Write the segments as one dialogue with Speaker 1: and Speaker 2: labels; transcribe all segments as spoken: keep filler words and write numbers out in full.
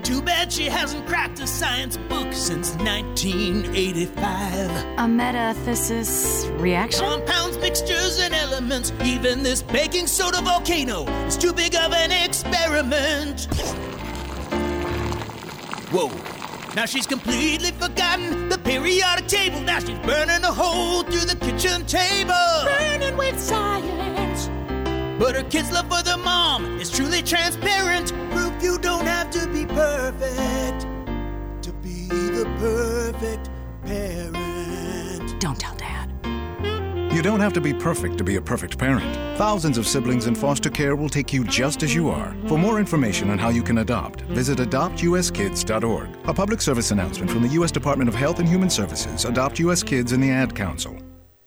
Speaker 1: Too bad she hasn't cracked a science book since nineteen eighty-five.
Speaker 2: A metathesis reaction?
Speaker 1: Compounds, mixtures, and elements. Even this baking soda volcano is too big of an experiment. Whoa. Now she's completely forgotten the periodic table. Now she's burning a hole through the kitchen table.
Speaker 3: Burning with science.
Speaker 1: But her kid's love for their mom is truly transparent. Proof you don't have to be perfect to be the perfect parent.
Speaker 2: Don't tell Dad.
Speaker 4: You don't have to be perfect to be a perfect parent. Thousands of siblings in foster care will take you just as you are. For more information on how you can adopt, visit adopt u s kids dot org. A public service announcement from the U S Department of Health and Human Services, Adopt U S Kids, and the Ad Council.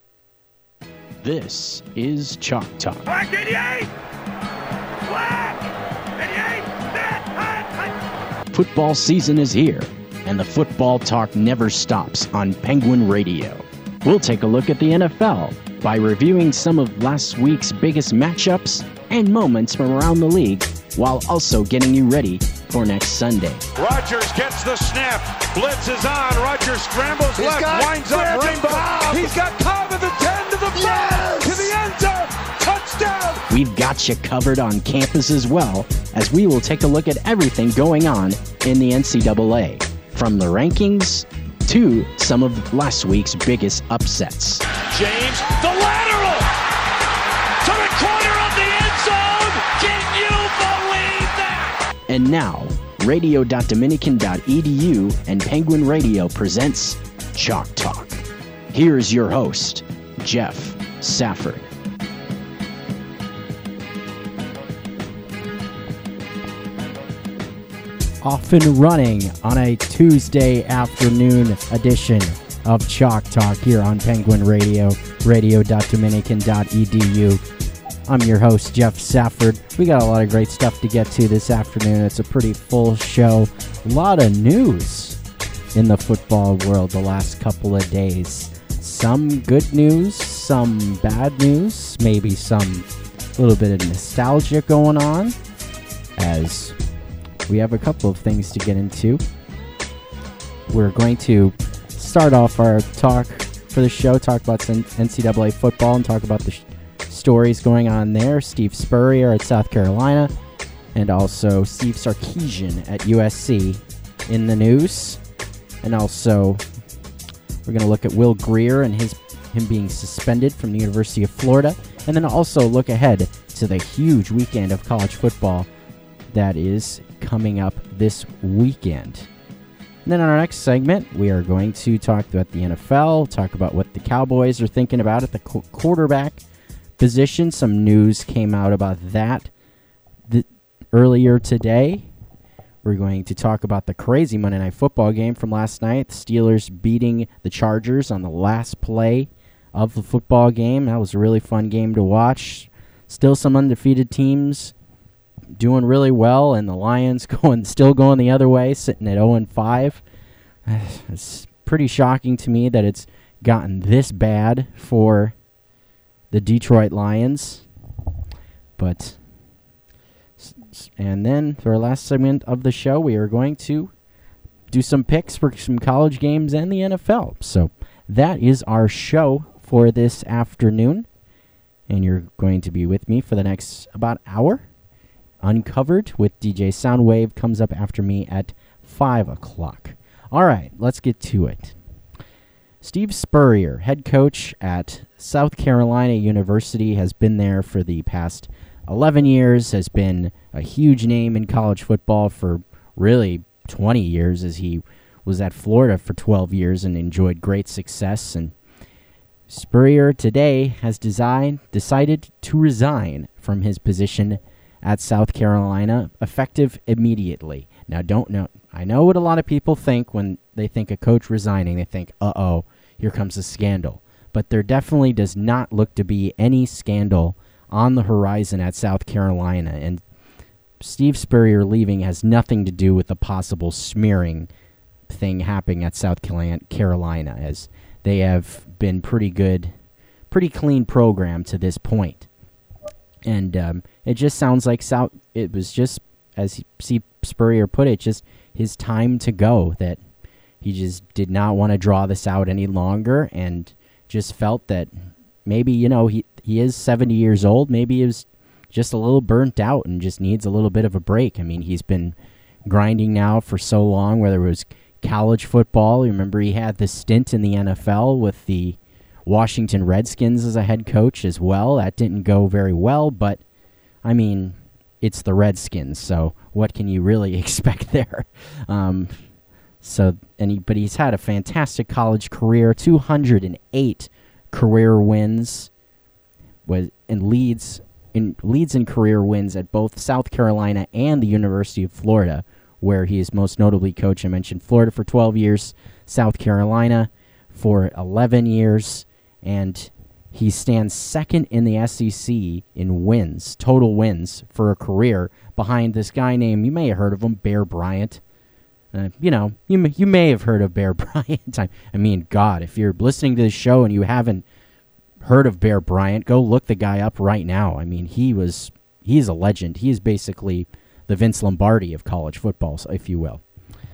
Speaker 5: This is Chalk Talk.
Speaker 6: Black eighty-eight! Black eighty-eight! Set!
Speaker 5: Football season is here, and the football talk never stops on Penguin Radio. We'll take a look at the N F L by reviewing some of last week's biggest matchups and moments from around the league, while also getting you ready for next Sunday.
Speaker 6: Rodgers gets the snap. Blitz is on. Rodgers scrambles
Speaker 7: He's
Speaker 6: left. Winds up Rainbow. He's got Cobb at the ten to the five. Yes! To the end zone. Touchdown.
Speaker 5: We've got you covered on campus as well, as we will take a look at everything going on in the N C double A, from the rankings to some of last week's biggest upsets.
Speaker 6: James, the lateral to the corner of the end zone. Can you believe that?
Speaker 5: And now, radio dot dominican dot e d u and Penguin Radio presents Chalk Talk. Here's your host, Jeff Safford.
Speaker 8: Off and running on a Tuesday afternoon edition of Chalk Talk here on Penguin Radio, radio dot dominican dot e d u. I'm your host, Jeff Safford. We got a lot of great stuff to get to this afternoon. It's a pretty full show. A lot of news in the football world the last couple of days. Some good news, some bad news, maybe some little bit of nostalgia going on, as we have a couple of things to get into. We're going to start off our talk for the show, talk about some N C double A football and talk about the sh- stories going on there. Steve Spurrier at South Carolina and also Steve Sarkisian at U S C in the news. And also we're going to look at Will Grier and his him being suspended from the University of Florida. And then also look ahead to the huge weekend of college football that is coming up this weekend. And then in our next segment, we are going to talk about the N F L, talk about what the Cowboys are thinking about at the qu- quarterback position. Some news came out about that th- earlier today. We're going to talk about the crazy Monday Night Football game from last night. The Steelers beating the Chargers on the last play of the football game. That was a really fun game to watch. Still some undefeated teams doing really well, and the Lions going still going the other way, sitting at oh and five. It's pretty shocking to me that it's gotten this bad for the Detroit Lions. But, and then for our last segment of the show, we are going to do some picks for some college games and the N F L. So that is our show for this afternoon, and you're going to be with me for the next about hour. Uncovered with D J Soundwave comes up after me at five o'clock. All right, let's get to it. Steve Spurrier, head coach at South Carolina University, has been there for the past eleven years, has been a huge name in college football for really twenty years, as he was at Florida for twelve years and enjoyed great success. And Spurrier today has designed, decided to resign from his position at South Carolina, effective immediately. Now, don't know. I know what a lot of people think when they think a coach resigning. They think, uh-oh, here comes a scandal. But there definitely does not look to be any scandal on the horizon at South Carolina. And Steve Spurrier leaving has nothing to do with the possible smearing thing happening at South Carolina, as they have been pretty good, pretty clean program to this point. And um, it just sounds like South. It was just as Steve Spurrier put it, just his time to go, that he just did not want to draw this out any longer and just felt that maybe, you know, he, he is seventy years old. Maybe he was just a little burnt out and just needs a little bit of a break. I mean, he's been grinding now for so long, whether it was college football. Remember, he had the stint in the N F L with the Washington Redskins as a head coach as well. That didn't go very well, but, I mean, it's the Redskins, so what can you really expect there? Um, so, and he, but he's had a fantastic college career, two hundred eight career wins, was and leads in leads in career wins at both South Carolina and the University of Florida, where he is most notably coach. I mentioned Florida for twelve years, South Carolina for eleven years, and he stands second in the S E C in wins, total wins for a career, behind this guy named, you may have heard of him, Bear Bryant. Uh, you know, you may, you may have heard of Bear Bryant. I, I mean, God, if you're listening to this show and you haven't heard of Bear Bryant, go look the guy up right now. I mean, he was he's a legend. He is basically the Vince Lombardi of college football, if you will.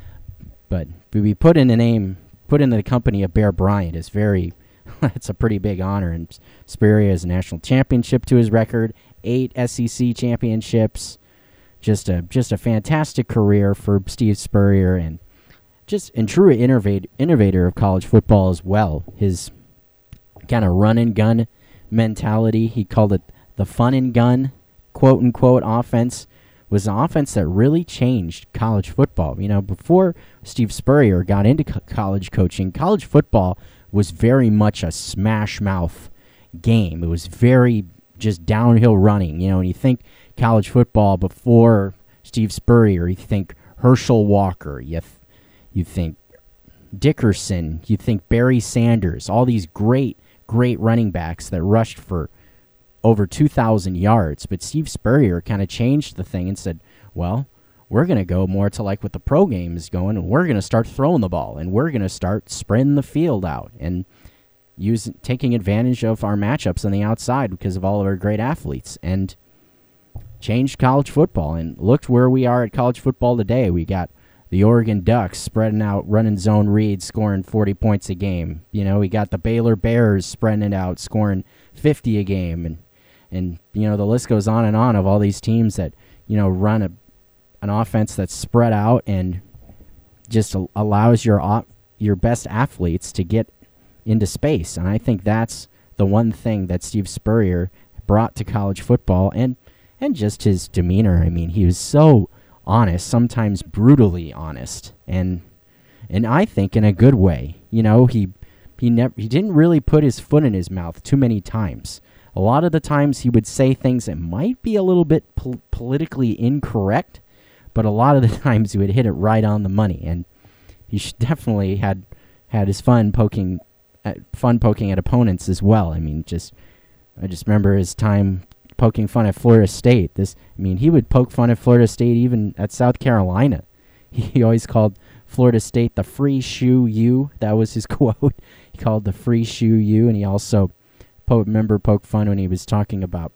Speaker 8: But to be put in the name, put in the company of Bear Bryant is very, it's a pretty big honor. And Spurrier has a national championship to his record, eight S E C championships. Just a just a fantastic career for Steve Spurrier, and just and true innovate, innovator of college football as well. His kind of run and gun mentality, he called it the fun and gun, quote unquote, offense, was an offense that really changed college football. You know, before Steve Spurrier got into co- college coaching, college football was very much a smash mouth game. It was very just downhill running. You know, when you think college football before Steve Spurrier, you think Herschel Walker, you th- you think Dickerson, you think Barry Sanders, all these great, great running backs that rushed for over two thousand yards. But Steve Spurrier kind of changed the thing and said, well, we're going to go more to like what the pro game is going, and we're going to start throwing the ball, and we're going to start spreading the field out and using, taking advantage of our matchups on the outside because of all of our great athletes, and changed college football. And looked where we are at college football today. We got the Oregon Ducks spreading out, running zone reads, scoring forty points a game. You know, we got the Baylor Bears spreading it out, scoring fifty a game. And, and you know, the list goes on and on of all these teams that, you know, run a, an offense that's spread out and just a, allows your op, your best athletes to get into space. And I think that's the one thing that Steve Spurrier brought to college football, and and just his demeanor. I mean, he was so honest, sometimes brutally honest, and and I think in a good way. You know, he he never he didn't really put his foot in his mouth too many times. A lot of the times he would say things that might be a little bit pol- politically incorrect, but a lot of the times he would hit it right on the money, and he definitely had had his fun poking at, fun poking at opponents as well. I mean, just I just remember his time poking fun at Florida State. This, I mean, he would poke fun at Florida State even at South Carolina. He always called Florida State the free shoe U. That was his quote. He called the free shoe U, and he also po- remember poked fun when he was talking about.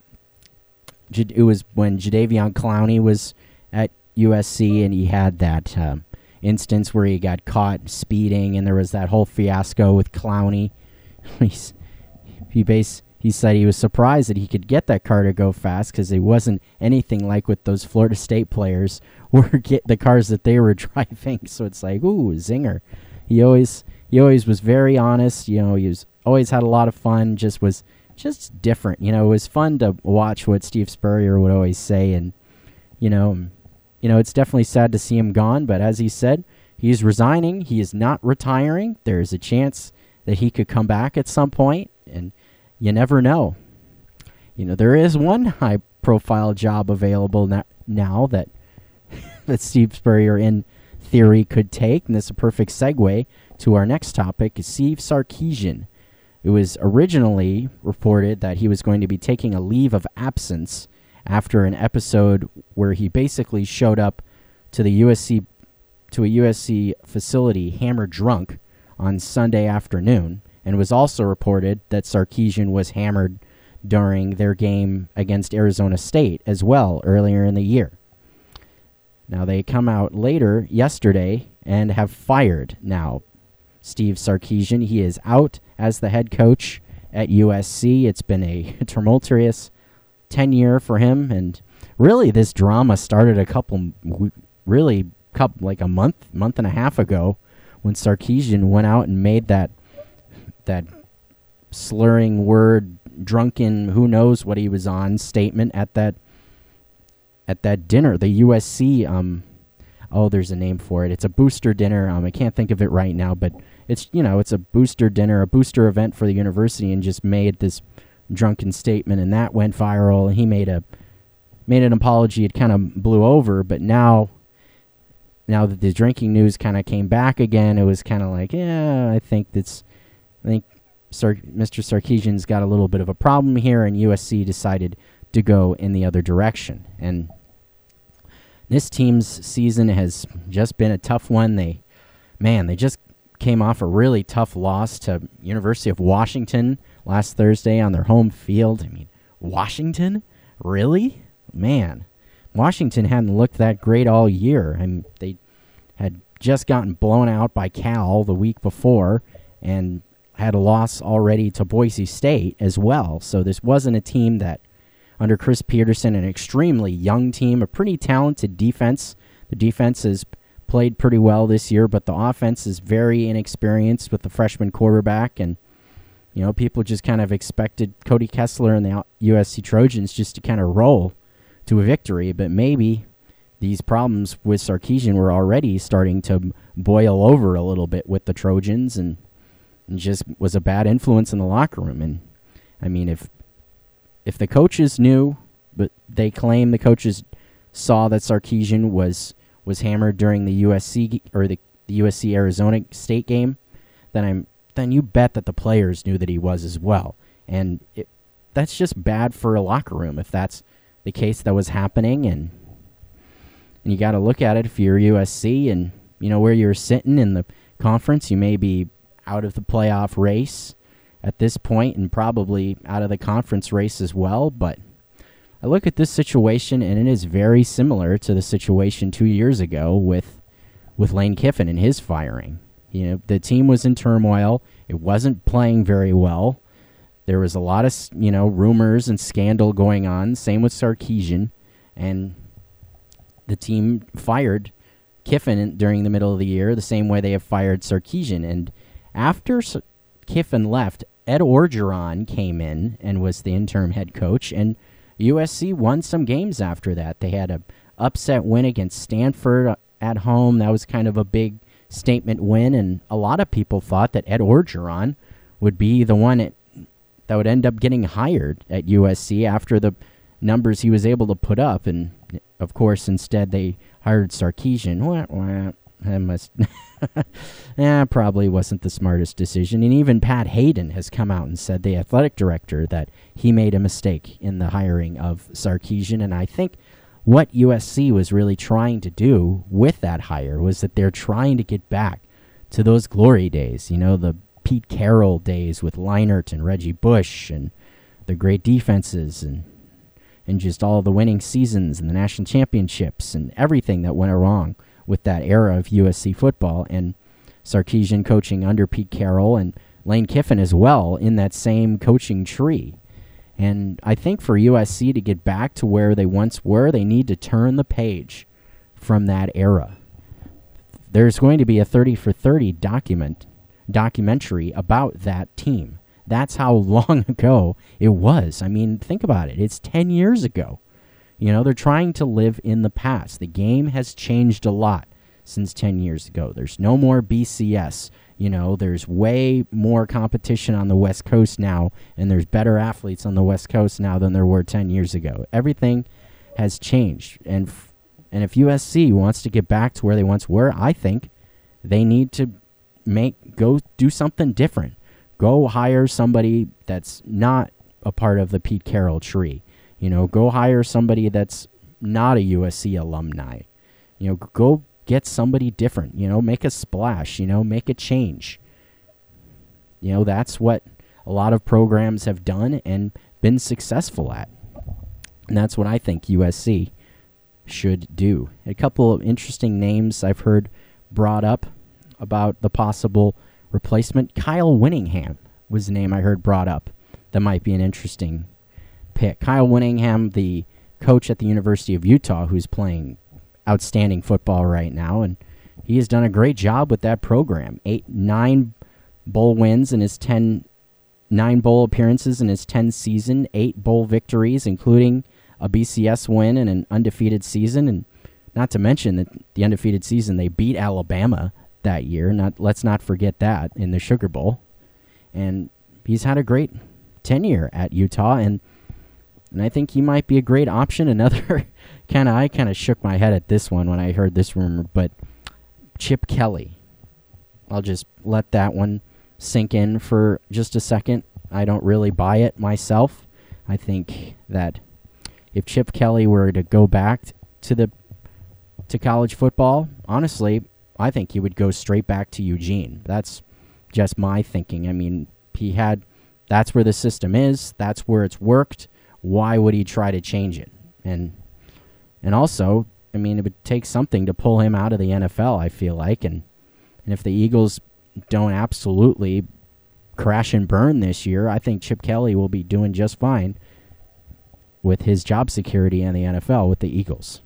Speaker 8: It was when Jadeveon Clowney was at U S C, and he had that um, instance where he got caught speeding, and there was that whole fiasco with Clowney. He's, he base. He said he was surprised that he could get that car to go fast because it wasn't anything like what those Florida State players were get the cars that they were driving. So it's like, ooh, zinger. He always he always was very honest. You know, he was always had a lot of fun. Just was just different. You know, it was fun to watch what Steve Spurrier would always say, and you know, you know, it's definitely sad to see him gone. But as he said, he's resigning. He is not retiring. There's a chance that he could come back at some point, and you never know. You know, there is one high-profile job available na- now that that Steve Spurrier, in theory, could take, and this is a perfect segue to our next topic, is Steve Sarkisian. It was originally reported that he was going to be taking a leave of absence after an episode where he basically showed up to the U S C to a U S C facility hammered drunk on Sunday afternoon. And it was also reported that Sarkisian was hammered during their game against Arizona State as well earlier in the year. Now, they come out later yesterday and have fired now Steve Sarkisian. He is out as the head coach at U S C. It's been a tumultuous tenure for him, and really this drama started a couple, really couple, like a month, month and a half ago when Sarkisian went out and made that that slurring word, drunken, who knows what he was on statement at that at that dinner, the U S C, um, oh, there's a name for it. It's a booster dinner. Um, I can't think of it right now, but it's, you know, it's a booster dinner, a booster event for the university, and just made this drunken statement, and that went viral. And he made a made an apology. It kind of blew over, but now, now that the drinking news kind of came back again, it was kind of like, yeah, I think that's, I think Sar- Mister Sarkisian's got a little bit of a problem here, and U S C decided to go in the other direction. And this team's season has just been a tough one. They, man, they just came off a really tough loss to University of Washington last Thursday on their home field. I mean, Washington? Really? Man, Washington hadn't looked that great all year. I mean, they had just gotten blown out by Cal the week before and had a loss already to Boise State as well. So this wasn't a team that, under Chris Peterson, an extremely young team, a pretty talented defense. The defense has played pretty well this year, but the offense is very inexperienced with the freshman quarterback. And, you know, people just kind of expected Cody Kessler and the U S C Trojans just to kind of roll to a victory. But maybe these problems with Sarkisian were already starting to boil over a little bit with the Trojans, and, and just was a bad influence in the locker room. And, I mean, if If the coaches knew, but they claim the coaches saw that Sarkisian was was hammered during the U S C or the, the U S C Arizona State game, then I'm then you bet that the players knew that he was as well. And it, that's just bad for a locker room if that's the case that was happening. And and you got to look at it if you're U S C and you know where you're sitting in the conference. You may be out of the playoff race at this point, and probably out of the conference race as well. But I look at this situation, and it is very similar to the situation two years ago with with Lane Kiffin and his firing. You know, the team was in turmoil. It wasn't playing very well. There was a lot of, you know, rumors and scandal going on. Same with Sarkisian, and the team fired Kiffin during the middle of the year, the same way they have fired Sarkisian. And after Sarkisian Kiffin left, Ed Orgeron came in and was the interim head coach, and U S C won some games after that. They had a upset win against Stanford at home. That was kind of a big statement win, and a lot of people thought that Ed Orgeron would be the one at, that would end up getting hired at U S C after the numbers he was able to put up, and of course, instead they hired Sarkisian. Wah, wah. That must, yeah, probably wasn't the smartest decision. And even Pat Hayden has come out and said, the athletic director, that he made a mistake in the hiring of Sarkisian. And I think what U S C was really trying to do with that hire was that they're trying to get back to those glory days, you know, the Pete Carroll days with Leinart and Reggie Bush and the great defenses and and just all the winning seasons and the national championships and everything that went wrong with that era of U S C football. And Sarkisian coaching under Pete Carroll and Lane Kiffin as well in that same coaching tree. And I think for U S C to get back to where they once were, they need to turn the page from that era. There's going to be a thirty for thirty document documentary about that team. That's how long ago it was. I mean, think about it. It's ten years ago. You know, they're trying to live in the past. The game has changed a lot since ten years ago. There's no more B C S. You know, there's way more competition on the West Coast now, and there's better athletes on the West Coast now than there were ten years ago. Everything has changed. And f- and if U S C wants to get back to where they once were, I think they need to make go do something different. Go hire somebody that's not a part of the Pete Carroll tree. You know, go hire somebody that's not a U S C alumni. You know, go get somebody different. You know, make a splash. You know, make a change. You know, that's what a lot of programs have done and been successful at. And that's what I think U S C should do. A couple of interesting names I've heard brought up about the possible replacement. Kyle Winningham was the name I heard brought up. That might be an interesting pick. Kyle Winningham, the coach at the University of Utah, who's playing outstanding football right now, and he has done a great job with that program. Eight, nine bowl wins in his ten, nine bowl appearances in his ten season, eight bowl victories, including a B C S win and an undefeated season, and not to mention that the undefeated season they beat Alabama that year. Not let's not forget that in the Sugar Bowl, and he's had a great tenure at Utah, and and I think he might be a great option. Another kind of I kind of shook my head at this one when I heard this rumor, but Chip Kelly. I'll just let that one sink in for just a second. I don't really buy it myself. I think that if Chip Kelly were to go back to the to college football, honestly, I think he would go straight back to Eugene. That's just my thinking. I mean, he had that's where the system is. That's where it's worked. Why would he try to change it? And and also, I mean, it would take something to pull him out of the N F L, I feel like. And, and if the Eagles don't absolutely crash and burn this year, I think Chip Kelly will be doing just fine with his job security in the N F L with the Eagles.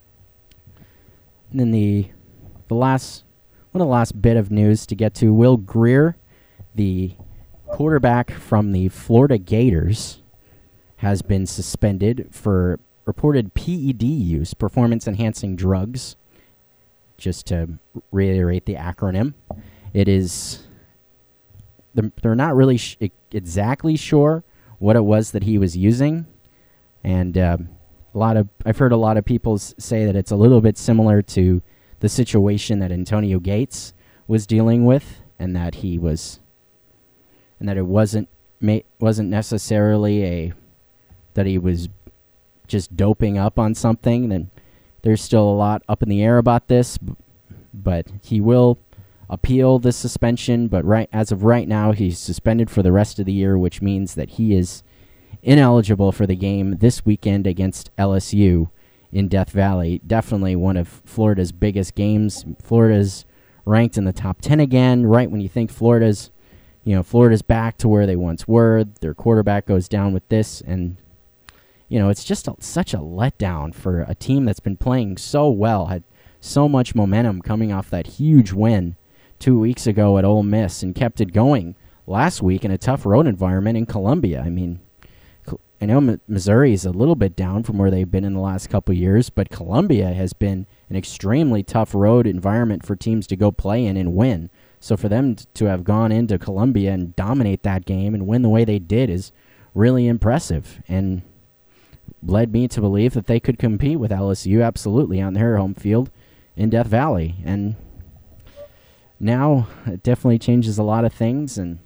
Speaker 8: And then the the last one of the last bit of news to get to, Will Grier, the quarterback from the Florida Gators, has been suspended for reported P E D use, performance-enhancing drugs. Just to reiterate the acronym, it is, they're not really sh- exactly sure what it was that he was using, and uh, a lot of I've heard a lot of people s- say that it's a little bit similar to the situation that Antonio Gates was dealing with, and that he was, and that it wasn't ma- wasn't necessarily a that he was just doping up on something. Then there's still a lot up in the air about this, b- but he will appeal the suspension. But right as of right now, he's suspended for the rest of the year, which means that he is ineligible for the game this weekend against L S U in Death Valley. Definitely one of Florida's biggest games. Florida's ranked in the top ten again, right when you think Florida's, you know, Florida's back to where they once were. Their quarterback goes down with this, and you know, it's just a, such a letdown for a team that's been playing so well, had so much momentum coming off that huge win two weeks ago at Ole Miss, and kept it going last week in a tough road environment in Columbia. I mean, I know M- Missouri is a little bit down from where they've been in the last couple of years, but Columbia has been an extremely tough road environment for teams to go play in and win. So for them t- to have gone into Columbia and dominate that game and win the way they did is really impressive, and led me to believe that they could compete with L S U absolutely on their home field in Death Valley. And now it definitely changes a lot of things, and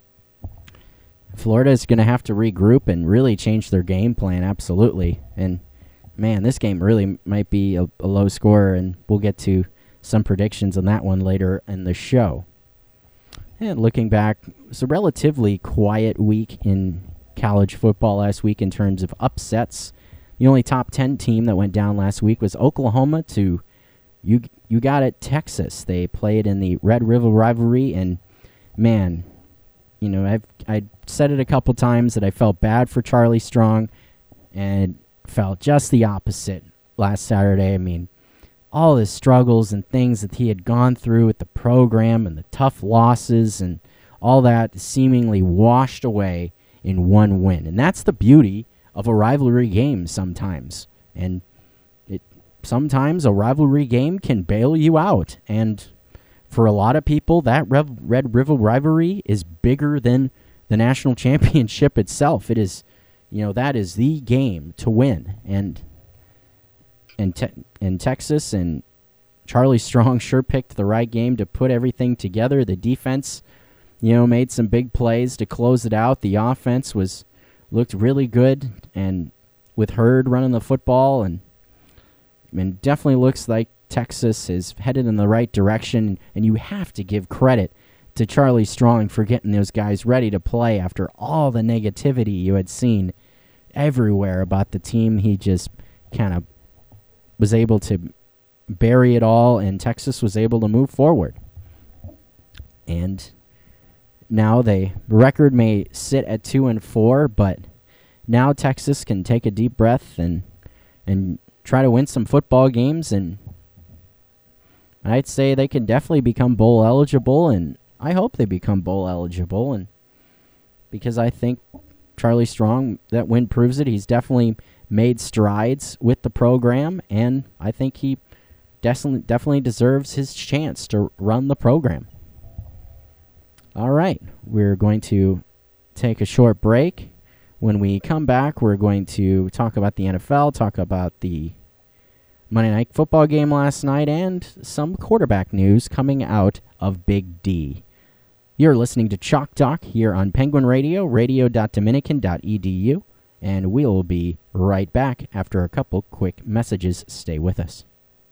Speaker 8: Florida is going to have to regroup and really change their game plan, absolutely. And, man, this game really might be a, a low score, and we'll get to some predictions on that one later in the show. And looking back, it was a relatively quiet week in college football last week in terms of upsets. The only top ten team that went down last week was Oklahoma to, you you got it, Texas. They played in the Red River rivalry, and, man, you know, I've I said it a couple times that I felt bad for Charlie Strong, and felt just the opposite last Saturday. I mean, all his struggles and things that he had gone through with the program and the tough losses and all that seemingly washed away in one win. And that's the beauty of a rivalry game sometimes. And it sometimes a rivalry game can bail you out. And for a lot of people, that Rev- Red River rivalry is bigger than the national championship itself. It is, you know, that is the game to win. And and te- in Texas, and Charlie Strong sure picked the right game to put everything together. The defense, you know, made some big plays to close it out. The offense was looked really good, and with Hurd running the football, and I mean, definitely looks like Texas is headed in the right direction. And you have to give credit to Charlie Strong for getting those guys ready to play after all the negativity you had seen everywhere about the team he just kind of was able to bury it all, and Texas was able to move forward. And now the record may sit at two and four, but now Texas can take a deep breath and and try to win some football games, and I'd say they can definitely become bowl eligible, and I hope they become bowl eligible, and because I think Charlie Strong, that win proves it. He's definitely made strides with the program, and I think he definitely definitely deserves his chance to run the program. All right, we're going to take a short break. When we come back, we're going to talk about the N F L, talk about the Monday Night Football game last night, and some quarterback news coming out of Big D. You're listening to Chalk Talk here on Penguin Radio, radio dot dominican dot e d u, and we'll be right back after a couple quick messages. Stay with us.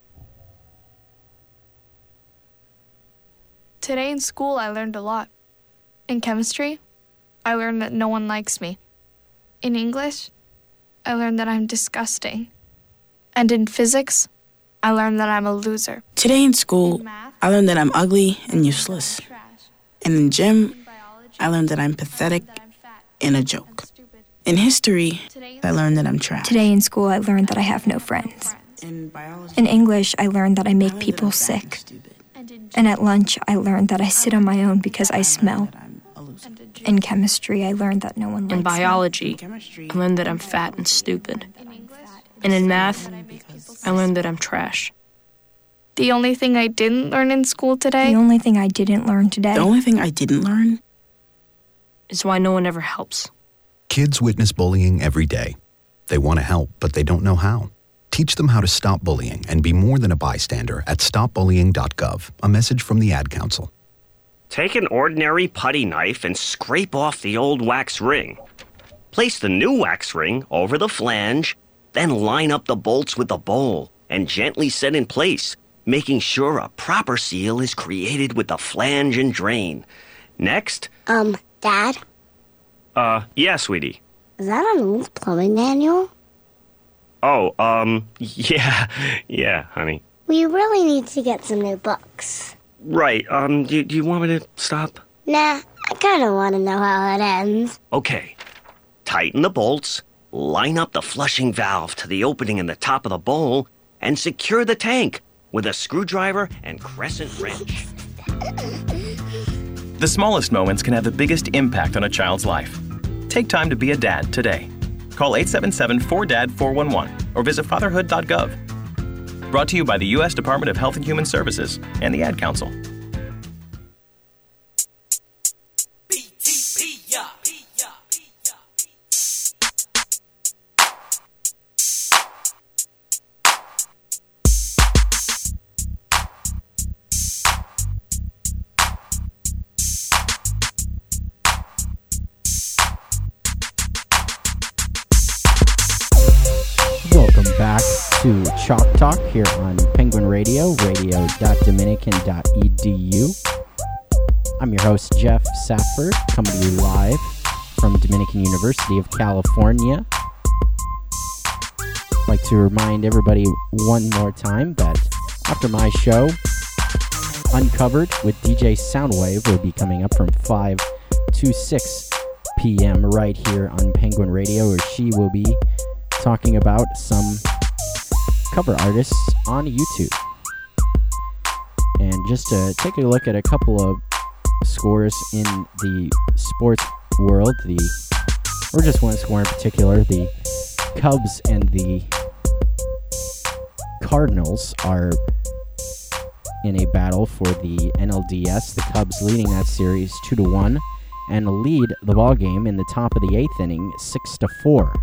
Speaker 7: Today in school, I learned a lot. In chemistry, I learned that no one likes me. In English, I learned that I'm disgusting. And in physics, I learned that I'm a loser.
Speaker 9: Today in school, in math, I learned that I'm ugly and useless. And in gym, in biology, I learned that I'm pathetic that I'm fat and a joke. And in history, I learned that I'm trash.
Speaker 10: Today in school, I learned that I have no friends.
Speaker 9: In biology,
Speaker 10: in English, I learned that I make people sick. And at lunch, I learned that I sit on my own because I smell. In chemistry, I learned that no one likes me.
Speaker 11: In biology, I learned that I'm fat and stupid. And in math, I learned that I'm trash.
Speaker 7: The only thing I didn't learn in school today...
Speaker 10: The only thing I didn't learn today...
Speaker 9: The only thing I didn't learn...
Speaker 11: is why no one ever helps.
Speaker 12: Kids witness bullying every day. They want to help, but they don't know how. Teach them how to stop bullying and be more than a bystander at stop bullying dot gov. A message from the Ad Council.
Speaker 13: Take an ordinary putty knife and scrape off the old wax ring. Place the new wax ring over the flange, then line up the bolts with the bowl and gently set in place, making sure a proper seal is created with the flange and drain. Next...
Speaker 14: Um, Dad?
Speaker 13: Uh, yeah, sweetie.
Speaker 14: Is that an old plumbing manual?
Speaker 13: Oh, um, yeah, yeah, honey.
Speaker 14: We really need to get some new books.
Speaker 13: Right, um, do, do you want me to stop?
Speaker 14: Nah, I kind of want to know how it ends.
Speaker 13: Okay. Tighten the bolts, line up the flushing valve to the opening in the top of the bowl, and secure the tank with a screwdriver and crescent wrench.
Speaker 15: The smallest moments can have the biggest impact on a child's life. Take time to be a dad today. Call eight seven seven, four D A D, four one one or visit fatherhood dot gov. Brought to you by the U S Department of Health and Human Services and the Ad Council.
Speaker 8: Welcome back to Chalk Talk here on Penguin Radio, radio dot dominican dot e d u. I'm your host, Jeff Safford, coming to you live from Dominican University of California. I'd like to remind everybody one more time that after my show, Uncovered with D J Soundwave will be coming up from five to six p.m. right here on Penguin Radio, where she will be talking about some cover artists on YouTube. And just to take a look at a couple of scores in the sports world, the or just one score in particular, the Cubs and the Cardinals are in a battle for the N L D S. The Cubs leading that series two to one and lead the ball game in the top of the eighth inning six to four.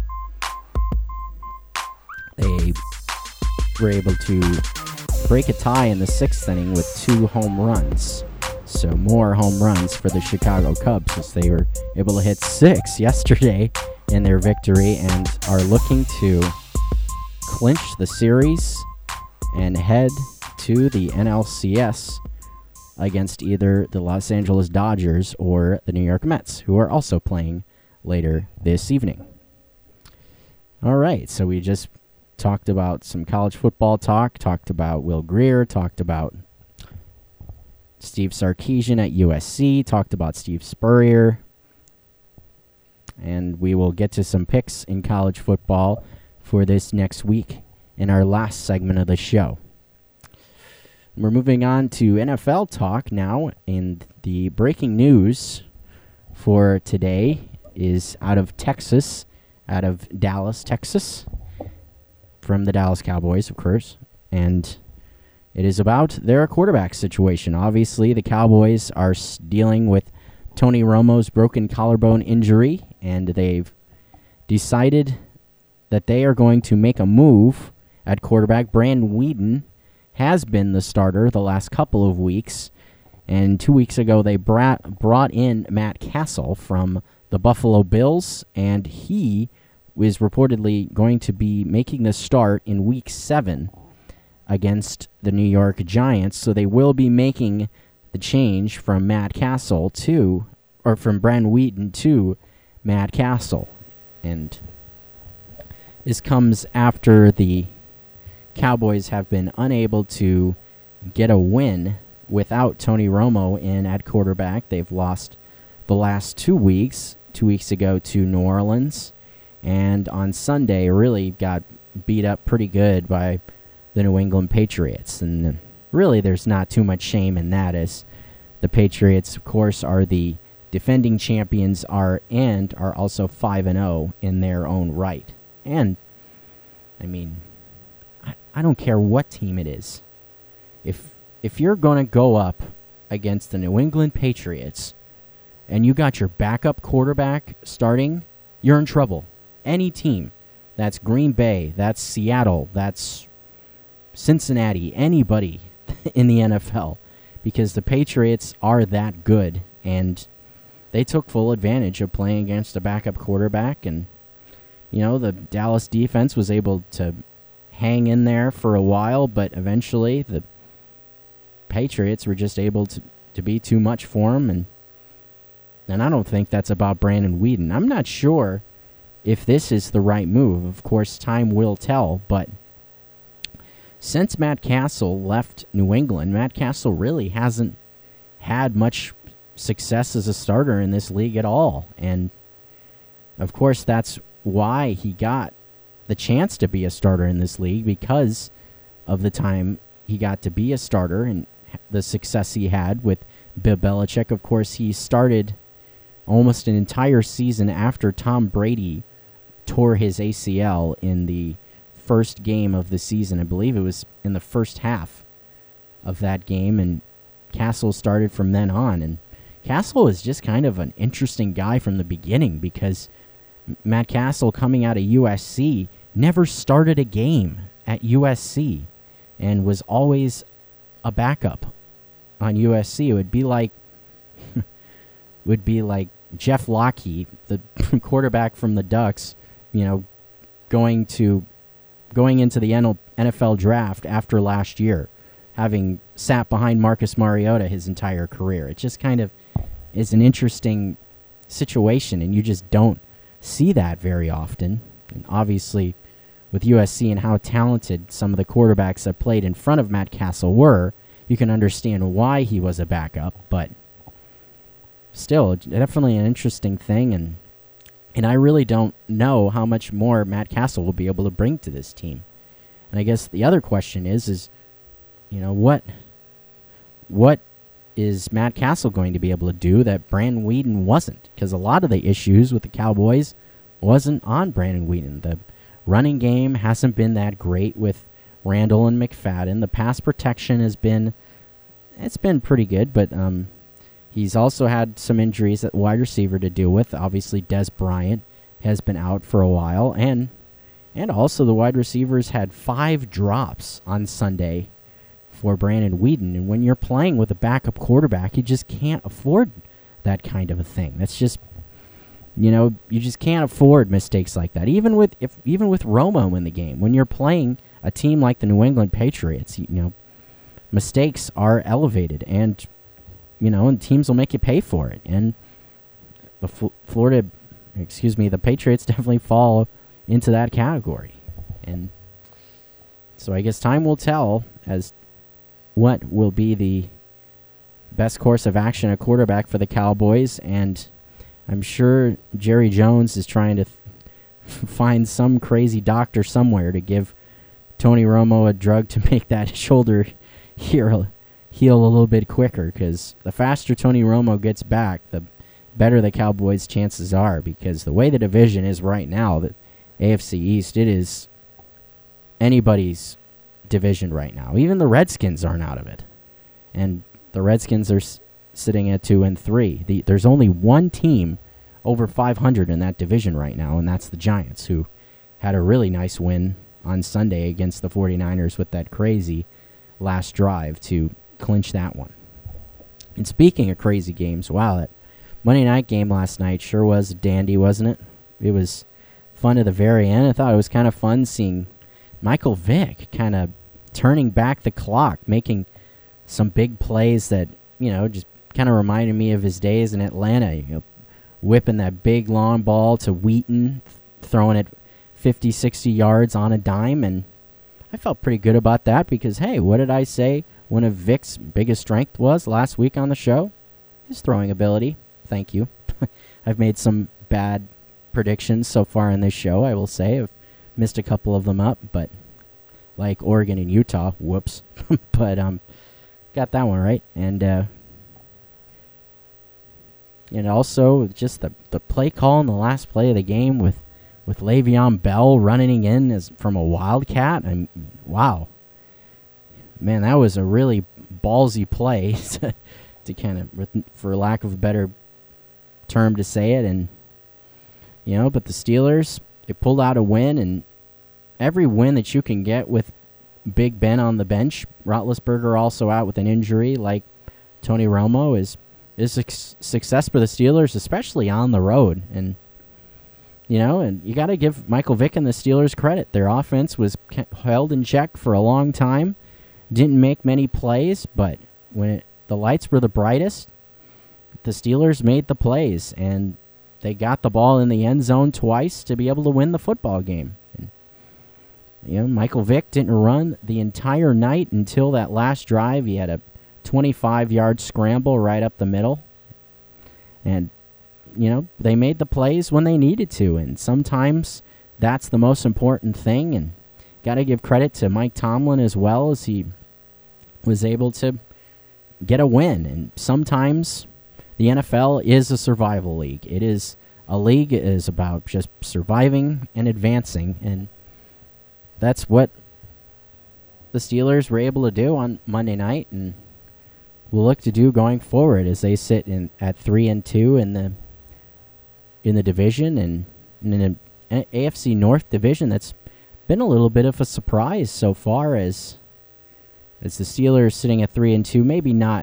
Speaker 8: They were able to break a tie in the sixth inning with two home runs. So more home runs for the Chicago Cubs, as they were able to hit six yesterday in their victory and are looking to clinch the series and head to the N L C S against either the Los Angeles Dodgers or the New York Mets, who are also playing later this evening. All right, so we just talked about some college football talk, talked about Will Grier, talked about Steve Sarkisian at U S C, talked about Steve Spurrier, and we will get to some picks in college football for this next week in our last segment of the show. We're moving on to N F L talk now, and the breaking news for today is out of Texas, out of Dallas, Texas, from the Dallas Cowboys, of course, and it is about their quarterback situation. Obviously, the Cowboys are dealing with Tony Romo's broken collarbone injury, and they've decided that they are going to make a move at quarterback. Brandon Weeden has been the starter the last couple of weeks, and two weeks ago they brought, brought in Matt Castle from the Buffalo Bills, and he is reportedly going to be making the start in week seven against the New York Giants. So they will be making the change from Matt Castle to, or from Brandon Weeden to Matt Castle. And this comes after the Cowboys have been unable to get a win without Tony Romo in at quarterback. They've lost the last two weeks, two weeks ago to New Orleans, and on Sunday really got beat up pretty good by the New England Patriots. And really there's not too much shame in that, as the Patriots, of course, are the defending champions are and are also five and oh in their own right. And, I mean, I, I don't care what team it is. If if you're going to go up against the New England Patriots and you got your backup quarterback starting, you're in trouble. Any team. That's Green Bay, that's Seattle, that's Cincinnati, anybody in the N F L, because the Patriots are that good, and they took full advantage of playing against a backup quarterback. And, you know, the Dallas defense was able to hang in there for a while, but eventually the Patriots were just able to, to be too much for them, and and I don't think that's about Brandon Weeden. I'm not sure if this is the right move. Of course, time will tell, but since Matt Castle left New England, Matt Castle really hasn't had much success as a starter in this league at all. And, of course, that's why he got the chance to be a starter in this league, because of the time he got to be a starter and the success he had with Bill Belichick. Of course, he started almost an entire season after Tom Brady tore his A C L in the first game of the season. I believe it was in the first half of that game, and Castle started from then on. And Castle was just kind of an interesting guy from the beginning, because Matt Castle, coming out of U S C, never started a game at U S C and was always a backup on U S C. It would be like would be like Jeff Locke, the quarterback from the Ducks, you know, going to going into the N F L draft after last year, having sat behind Marcus Mariota his entire career. It just kind of is an interesting situation, and you just don't see that very often. And obviously, with U S C and how talented some of the quarterbacks that played in front of Matt Castle were, you can understand why he was a backup, but still, definitely an interesting thing, and and I really don't know how much more Matt Castle will be able to bring to this team. And I guess the other question is, is, you know, what what is Matt Castle going to be able to do that Brandon Weeden wasn't? Because a lot of the issues with the Cowboys wasn't on Brandon Weeden. The running game hasn't been that great with Randall and McFadden. The pass protection has been, it's been pretty good, but um, he's also had some injuries at wide receiver to deal with. Obviously, Des Bryant has been out for a while, and and also the wide receivers had five drops on Sunday for Brandon Weeden. And when you're playing with a backup quarterback, you just can't afford that kind of a thing. That's just, you know, you just can't afford mistakes like that. Even with if even with Romo in the game, when you're playing a team like the New England Patriots, you know, mistakes are elevated, and you know, and teams will make you pay for it. And the F- Florida, excuse me, the Patriots definitely fall into that category. And So I guess time will tell as what will be the best course of action at quarterback for the Cowboys, and I'm sure Jerry Jones is trying to th- find some crazy doctor somewhere to give Tony Romo a drug to make that shoulder heal, heal a little bit quicker, because the faster Tony Romo gets back, the better the Cowboys' chances are, because the way the division is right now, the A F C East, it is anybody's division right now. Even the Redskins aren't out of it. And the Redskins are s- sitting at two and three. The, there's only one team over five hundred in that division right now, and that's the Giants, who had a really nice win on Sunday against the 49ers with that crazy last drive to clinch that one. And speaking of crazy games, wow, that Monday night game last night sure was a dandy, wasn't it? It was fun to the very end. I thought it was kind of fun seeing Michael Vick kind of turning back the clock, making some big plays that, you know, just kind of reminded me of his days in Atlanta. You know, whipping that big long ball to Wheaton, th- throwing it fifty, sixty yards on a dime, and I felt pretty good about that because, hey, what did I say one of Vic's biggest strength was last week on the show? His throwing ability. Thank you. I've made some bad predictions so far in this show, I will say. I've missed a couple of them up, but like Oregon and Utah, whoops. but um, got that one right. And uh, and also just the, the play call in the last play of the game with, with Le'Veon Bell running in as from a Wildcat. And wow. Man, that was a really ballsy play to, to kind of, for lack of a better term to say it. And, you know, but the Steelers, they pulled out a win, and every win that you can get with Big Ben on the bench, Roethlisberger also out with an injury like Tony Romo, is is a success for the Steelers, especially on the road. And, you know, and you got to give Michael Vick and the Steelers credit. Their offense was held in check for a long time, didn't make many plays, but when it, the lights were the brightest, the Steelers made the plays, and they got the ball in the end zone twice to be able to win the football game. And, you know, Michael Vick didn't run the entire night until that last drive. He had a twenty-five-yard scramble right up the middle. And, you know, they made the plays when they needed to, and sometimes that's the most important thing. And got to give credit to Mike Tomlin as well, as he was able to get a win. And sometimes the N F L is a survival league. It is a league that is about just surviving and advancing, and that's what the Steelers were able to do on Monday night, and will look to do going forward as they sit in at three and two in the in the division, and, and in an A F C North division that's been a little bit of a surprise so far, as as the Steelers sitting at three and two, maybe not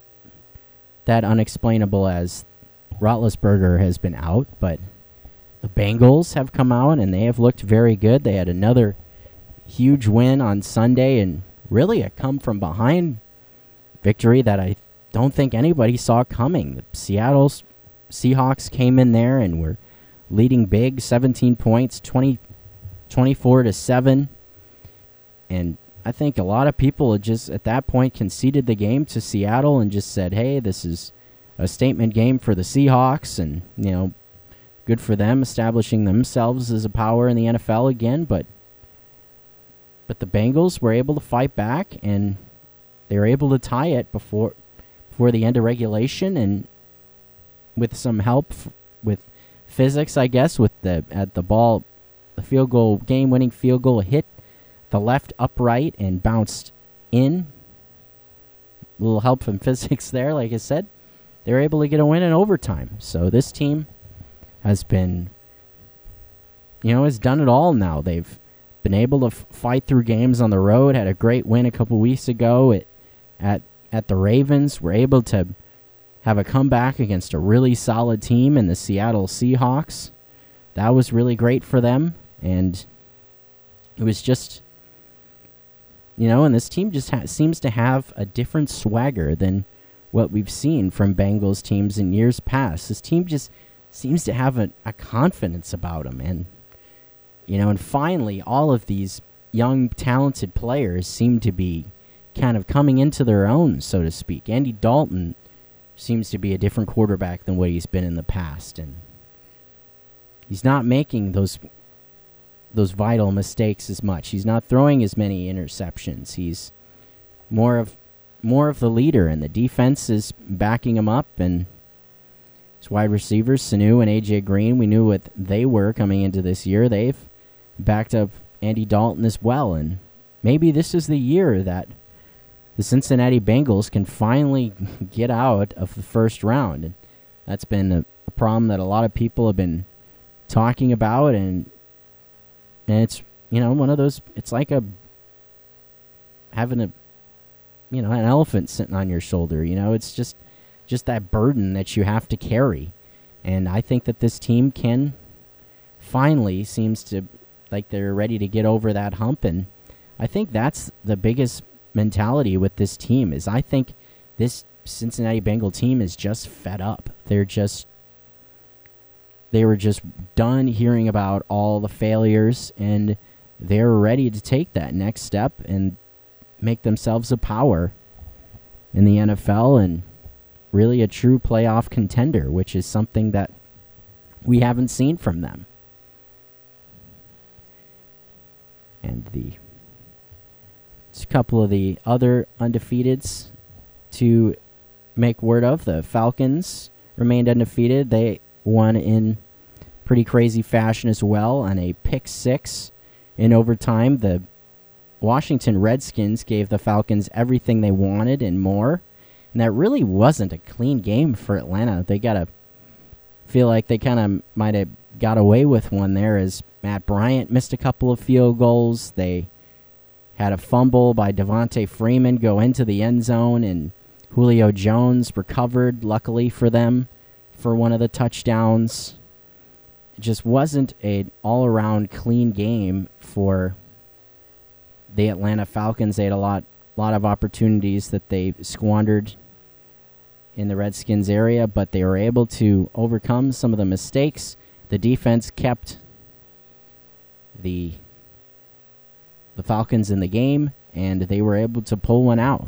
Speaker 8: that unexplainable as Roethlisberger has been out, but the Bengals have come out and they have looked very good. They had another huge win on Sunday, and really a come from behind victory that I don't think anybody saw coming. The Seattle Seahawks came in there and were leading big, seventeen points, twenty, twenty-four to seven, and I think a lot of people had just at that point conceded the game to Seattle and just said, hey, this is a statement game for the Seahawks, and, you know, good for them establishing themselves as a power in the N F L again. But but the Bengals were able to fight back, and they were able to tie it before before the end of regulation, and with some help f- with physics, I guess, with the at the ball, the field goal, game-winning field goal hit the left upright and bounced in. A little help from physics there, like I said. They were able to get a win in overtime. So this team has been, you know, has done it all now. They've been able to f- fight through games on the road. Had a great win a couple weeks ago at at at the Ravens. Were able to have a comeback against a really solid team in the Seattle Seahawks. That was really great for them, and it was just, you know, and this team just ha- seems to have a different swagger than what we've seen from Bengals teams in years past. This team just seems to have a, a confidence about them, and, you know, and finally all of these young, talented players seem to be kind of coming into their own, so to speak. Andy Dalton seems to be a different quarterback than what he's been in the past, and he's not making those those vital mistakes as much. He's not throwing as many interceptions. He's more of more of the leader, and the defense is backing him up, and his wide receivers, Sanu and A J Green, we knew what they were coming into this year. They've backed up Andy Dalton as well, and maybe this is the year that the Cincinnati Bengals can finally get out of the first round. And that's been a, a problem that a lot of people have been talking about, and and it's, you know, one of those, it's like a having a, you know, an elephant sitting on your shoulder. You know, it's just just that burden that you have to carry. And I think that this team can finally seems to, like they're ready to get over that hump. And I think that's the biggest mentality with this team, is I think this Cincinnati Bengal team is just fed up. They're just, they were just done hearing about all the failures, and they're ready to take that next step and make themselves a power in the N F L and really a true playoff contender, which is something that we haven't seen from them. And the just a couple of the other undefeateds to make word of. The Falcons remained undefeated. They won in pretty crazy fashion as well on a pick six in overtime. The Washington Redskins gave the Falcons everything they wanted and more. And that really wasn't a clean game for Atlanta. They got to feel like they kind of might have got away with one there, as Matt Bryant missed a couple of field goals. They had a fumble by Devontae Freeman go into the end zone, and Julio Jones recovered, luckily for them, for one of the touchdowns. It just wasn't an all-around clean game for the Atlanta Falcons. They had a lot, lot of opportunities that they squandered in the Redskins area, but they were able to overcome some of the mistakes. The defense kept the the Falcons in the game, and they were able to pull one out.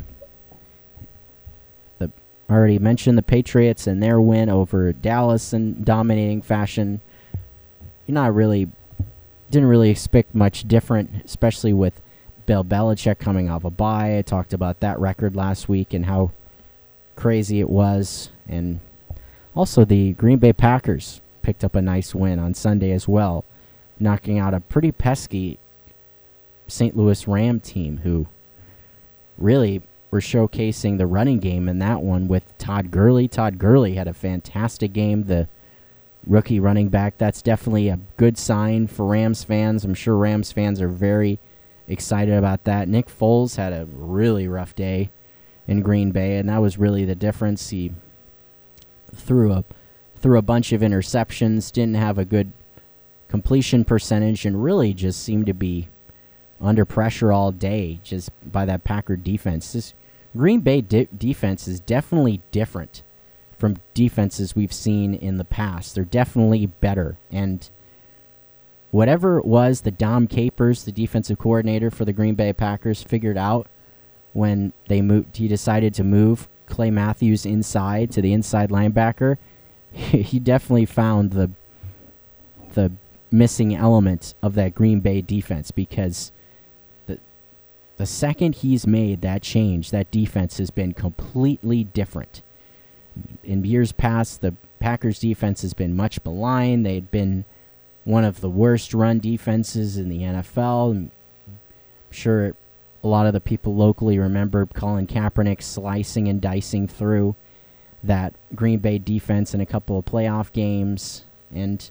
Speaker 8: The I already mentioned the Patriots and their win over Dallas in dominating fashion. You're not really, didn't really expect much different, especially with Bill Belichick coming off a bye. I talked about that record last week and how crazy it was. And also the Green Bay Packers picked up a nice win on Sunday as well, knocking out a pretty pesky Saint Louis Ram team who really were showcasing the running game in that one with Todd Gurley. Todd Gurley had a fantastic game, the rookie running back. That's definitely a good sign for Rams fans. I'm sure Rams fans are very excited about that. Nick Foles had a really rough day in Green Bay, and that was really the difference. He threw a threw a bunch of interceptions, didn't have a good completion percentage, and really just seemed to be under pressure all day just by that Packer defense. This Green Bay de- defense is definitely different from defenses we've seen in the past. They're definitely better, and whatever it was that Dom Capers, the defensive coordinator for the Green Bay Packers, figured out when they moved, he decided to move Clay Matthews inside to the inside linebacker, he definitely found the the missing element of that Green Bay defense, because the the second he's made that change, that defense has been completely different. In years past, the Packers defense has been much maligned. They'd been one of the worst run defenses in the N F L. I'm sure a lot of the people locally remember Colin Kaepernick slicing and dicing through that Green Bay defense in a couple of playoff games. And,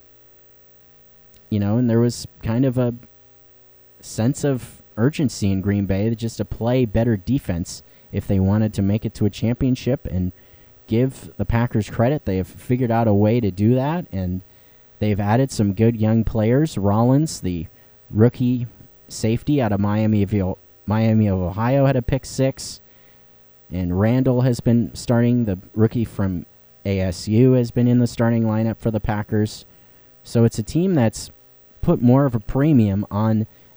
Speaker 8: you know, and there was kind of a sense of urgency in Green Bay just to play better defense if they wanted to make it to a championship. And give the Packers credit, they have figured out a way to do that, and they've added some good young players. Rollins, the rookie safety out of Miami of, Miami of Ohio, had a pick six. And Randall has been starting. The rookie from A S U has been in the starting lineup for the Packers. So it's a team that's put more of a premium on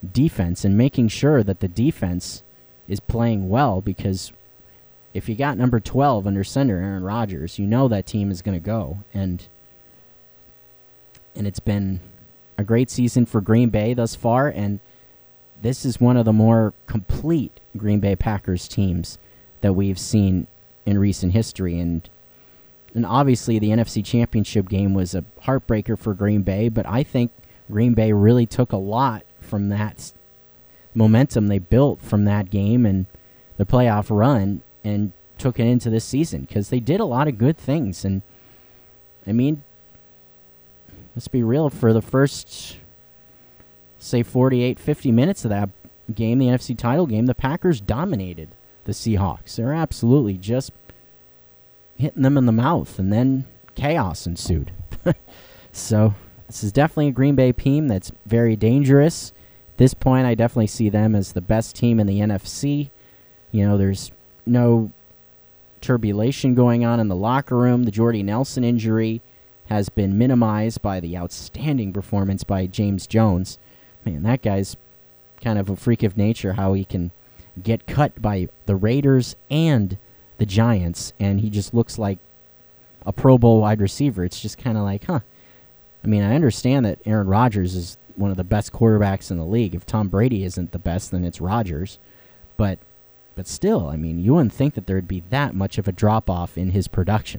Speaker 8: defense and making sure that the defense is playing well, because if you got number twelve under center Aaron Rodgers, you know that team is going to go. And and it's been a great season for Green Bay thus far, and this is one of the more complete Green Bay Packers teams that we've seen in recent history. And and obviously the N F C Championship game was a heartbreaker for Green Bay, but I think Green Bay really took a lot from that momentum they built from that game and the playoff run and took it into this season, because they did a lot of good things. And I mean, let's be real, for the first, say, forty-eight, fifty minutes of that game, the N F C title game, the Packers dominated the Seahawks. They're absolutely just hitting them in the mouth, and then chaos ensued. So this is definitely a Green Bay team that's very dangerous. At this point, I definitely see them as the best team in the N F C. You know, there's no turbulation going on in the locker room. The Jordy Nelson injury has been minimized by the outstanding performance by James Jones. Man, that guy's kind of a freak of nature, how he can get cut by the Raiders and the Giants, and he just looks like a Pro Bowl wide receiver. It's just kind of like, huh. I mean, I understand that Aaron Rodgers is one of the best quarterbacks in the league. If Tom Brady isn't the best, then it's Rodgers. But but still, I mean, you wouldn't think that there would be that much of a drop-off in his production.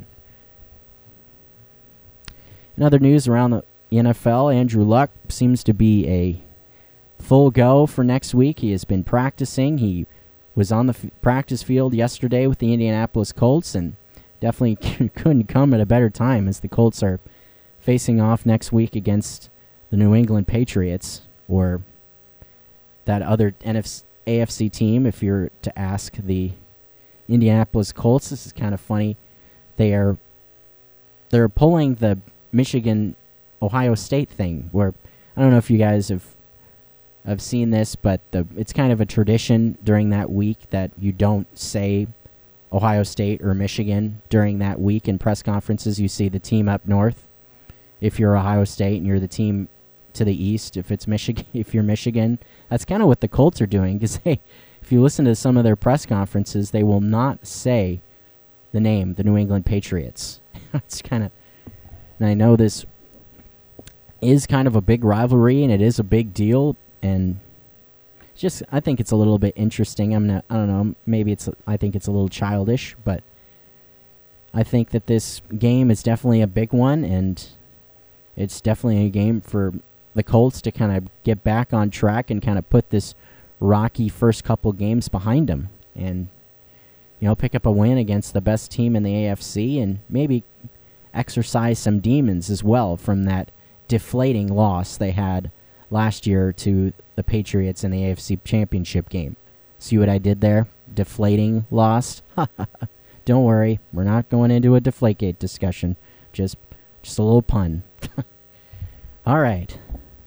Speaker 8: In other news around the N F L, Andrew Luck seems to be a full go for next week. He has been practicing. He was on the f- practice field yesterday with the Indianapolis Colts, and definitely couldn't come at a better time, as the Colts are facing off next week against the New England Patriots, or that other N F C, A F C team, if you're to ask the Indianapolis Colts. This is kind of funny. They are they're pulling the Michigan-Ohio State thing, where I don't know if you guys have have seen this, but the it's kind of a tradition during that week that you don't say Ohio State or Michigan during that week in press conferences. You see the team up north if you're Ohio State, and you're the team to the east if it's Michigan. If you're Michigan, that's kind of what the Colts are doing, because hey, if you listen to some of their press conferences, they will not say the name, the New England Patriots. It's kind of, and I know this is kind of a big rivalry, and it is a big deal, and just I think it's a little bit interesting. I'm not, I don't know, maybe it's I think it's a little childish, but I think that this game is definitely a big one, and it's definitely a game for the Colts to kind of get back on track and kind of put this rocky first couple games behind them, and you know, pick up a win against the best team in the A F C, and maybe exercise some demons as well from that deflating loss they had last year to the Patriots in the A F C Championship game. See what I did there? Deflating loss? Don't worry, we're not going into a Deflategate discussion. Just just a little pun. All right.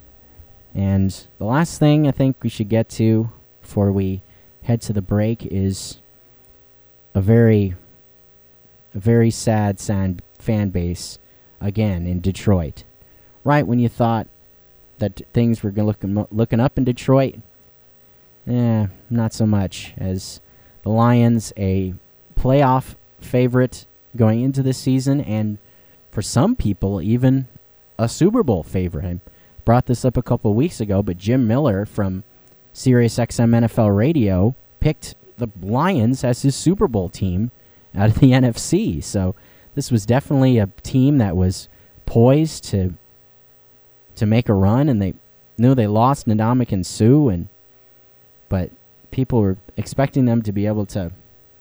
Speaker 8: And the last thing I think we should get to before we head to the break is a very, a very sad, sad fan base again in Detroit. Right when you thought that things were looking looking up in Detroit, eh, not so much, as the Lions, a playoff favorite going into this season, and for some people, even a Super Bowl favorite. I brought this up a couple weeks ago, but Jim Miller from SiriusXM N F L Radio picked the Lions as his Super Bowl team out of the N F C. So this was definitely a team that was poised to to make a run, and they knew they lost Ndamukong Suh, and but people were expecting them to be able to,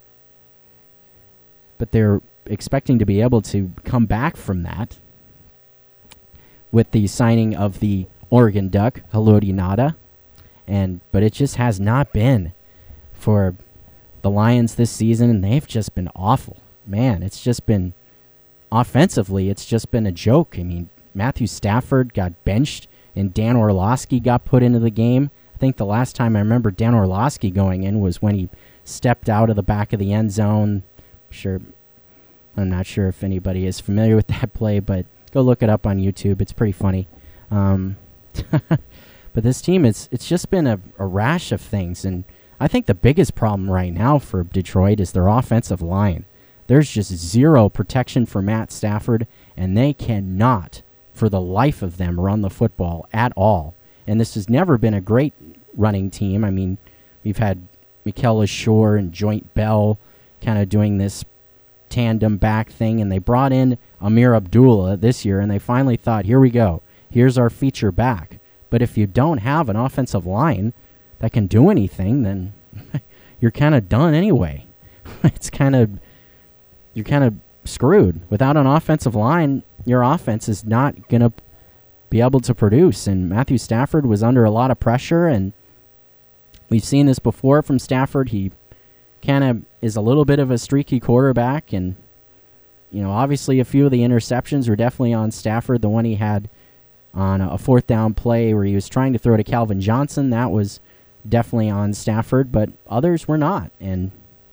Speaker 8: but they're expecting to be able to come back from that with the signing of the Oregon Duck, Haloti Ngata, and but it just has not been for the Lions this season, and they've just been awful. Man, it's just been, offensively, it's just been a joke. I mean, Matthew Stafford got benched, and Dan Orlovsky got put into the game. I think the last time I remember Dan Orlovsky going in was when he stepped out of the back of the end zone. Sure, I'm not sure if anybody is familiar with that play, but go look it up on YouTube. It's pretty funny. Um, But this team, it's, it's just been a, a rash of things. And I think the biggest problem right now for Detroit is their offensive line. There's just zero protection for Matt Stafford, and they cannot, for the life of them, run the football at all. And this has never been a great running team. I mean, we've had Mikel Shore and Joint Bell kind of doing this tandem back thing, and they brought in Amir Abdullah this year, and they finally thought, here we go. Here's our feature back. But if you don't have an offensive line that can do anything, then you're kind of done anyway. It's kind of, you're kind of screwed. Without an offensive line, your offense is not going to be able to produce. And Matthew Stafford was under a lot of pressure, and we've seen this before from Stafford. He kind of is a little bit of a streaky quarterback, and, you know, obviously a few of the interceptions were definitely on Stafford. The one he had on a fourth down play where he was trying to throw to Calvin Johnson, that was definitely on Stafford, but others were not. And